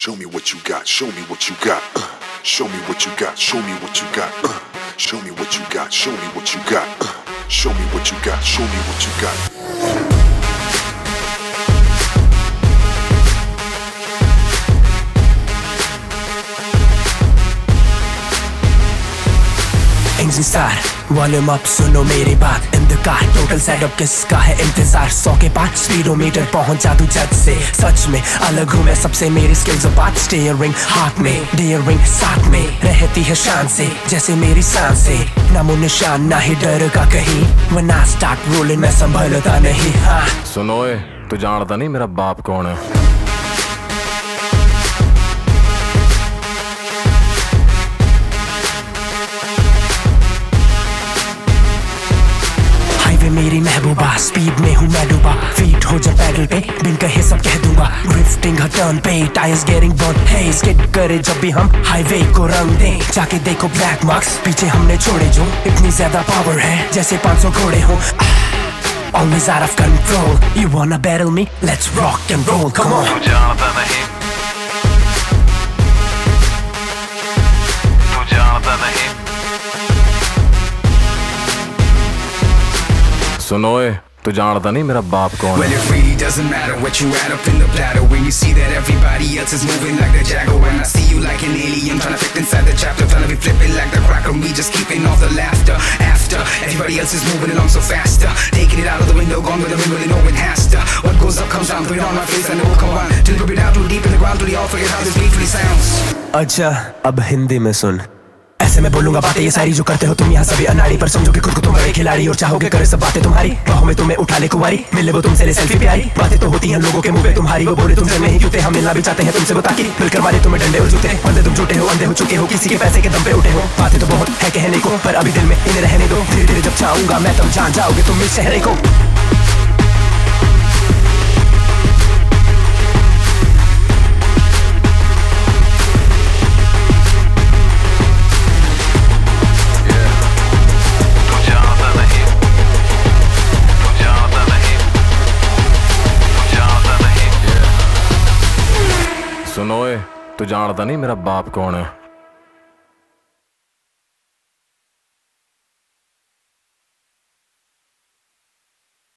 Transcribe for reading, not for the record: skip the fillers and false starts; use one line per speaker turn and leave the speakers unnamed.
Show me what you got, show me what you got. Show me what you got, show me what you got. Show me what you got, show me what you got. Show me what you got, show me what you got.
Engine start, volume up, सुनो मेरी बात in the car, total setup किसका है इंतजार 100 के पार speedometer पहुंच जा तू झट से सच में अलग हूँ मैं सबसे मेरी स्किल्स अपार्ट स्टीयरिंग हाथ में डियरिंग साथ में रहती है शान से जैसे मेरी सांसें नामो निशान ना ही डर का कहीं when I start rolling मैं संभलता नहीं हाँ
सुनो ए तू जानता नहीं मेरा बाप कौन है
मेरी महबूबा स्पीड में हूँ मैं डूबा फीट हो जा पैडल पे बिन कहे सब कह दूंगा ड्रिफ्टिंग हर टर्न पे टायर्स गेटिंग बर्न हे स्किड करे जब भी हम हाईवे को रंग दें जाके देखो ब्लैक मार्क्स पीछे हमने छोड़े जो इतनी ज्यादा पावर है जैसे 500 घोड़े हो Always out of control You wanna battle me? Let's rock and roll Come on
तू जानता नहीं
सुनो ए तू जानता नहीं मेरा बाप कौन है
Well it really doesn't matter what you add up in the platter When you see that everybody else is moving like the Jaguar And I see you like an alien trying to fit inside the chapter Trying to be flipping like the cracker Me just keeping off the laughter After everybody else is moving along so faster Taking it out of the window, gone with the wind, really know it has to What goes up comes down, put it on my face and it will come on Till you go down too deep in the ground till you all forget how this beat really sounds
अच्छा अब हिंदी में सुन ऐसे मैं बोलूंगा बातें ये सारी जो करते हो तुम यहाँ सभी अनाड़ी पर समझोगे खुद को तुम बड़े खिलाड़ी और चाहोगे करे सब बातें तुम्हारी बाहों में तुम्हें उठा ले कुंवारी मिले वो तुमसे ले सेल्फी प्यारी बातें तो होती हैं लोगों के मुंह पे तुम्हारी वो बोले तुमसे नहीं क्यों हम मिलना भी चाहते हैं तुमसे बता के मिलकर मारे तुम्हें डंडे और जूते बंदे तुम झूठे हो अंधे हो चुके हो किसी के पैसे के दम पे उठे हो बातें तो बहुत है कहने को पर अभी दिल में इन्हें रहने दो धीरे धीरे जब चाहूंगा मैं तब जान जाओगे तुम इस चेहरे को
सुनो ए तू जानता नहीं मेरा बाप कौन है